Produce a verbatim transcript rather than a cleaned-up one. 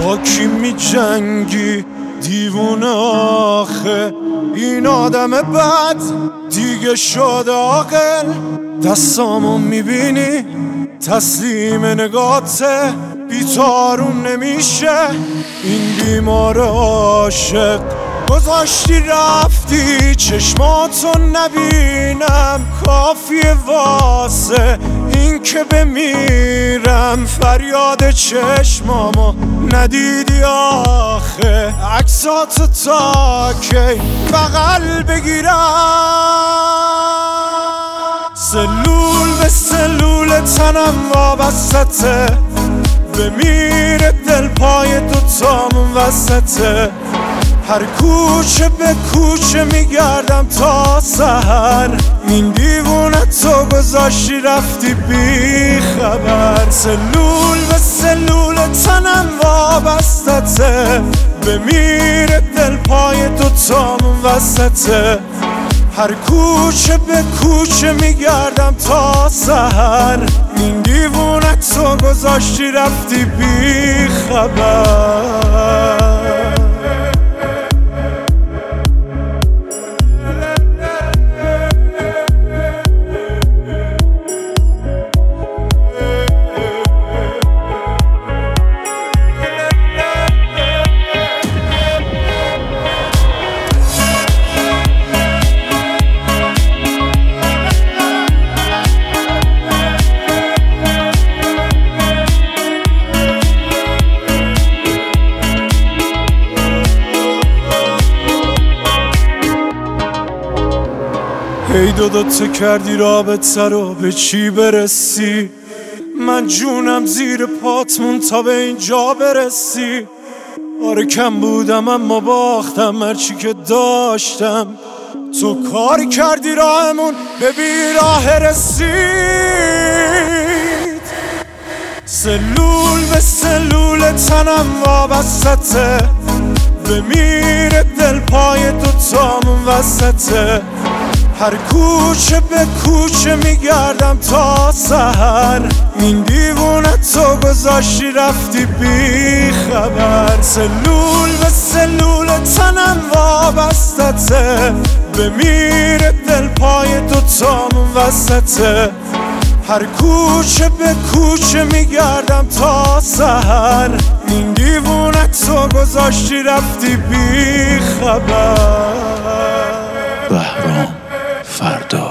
با کی می جنگی دیوونه آخه؟ این آدم بد دیگه شده عاقل. دستامو میبینی تسلیم نگاته، بیتارون نمیشه این بیمار عاشق. گذاشتی رفتی چشماتو نبینم، کافیه واسه این که بمیرم. فریاد چشمامو ندیدی آخه؟ عکساتو تا کی بغل بگیرم؟ سلول به سلول تنم وابستته، بمیره دل پای دوتامون وسطه. هر کوچه به کوچه میگردم تا سحر، این دیوونه تو گذاشتی رفتی بی خبر. سلول به سلول تنم وابستته، بمیره دل پای دوتامون وسطه. هر کوچه به کوچه میگردم تا سحر، این دیوونه تو گذاشتی رفتی بی خبر. ای دو دوتا کردی رابطه رو به چی برسی؟ من جونم زیر پاتمون تا به اینجا برسی. آره کم بودم اما باختم هرچی که داشتم. تو کاری کردی راهمون به بیراه رسید. سلول به سلول تنم وابستته، بمیره دل پای دوتامون وسطه. هر کوچه به کوچه میگردم تا سحر، این دیوونه تو گذاشتی رفتی بی خبر. سلول به سلول تنم وابستته، بمیره دل پای دوتامون وسطه. هر کوچه به کوچه میگردم تا سحر، این دیوونه تو گذاشتی رفتی بی خبر. بهرام فردا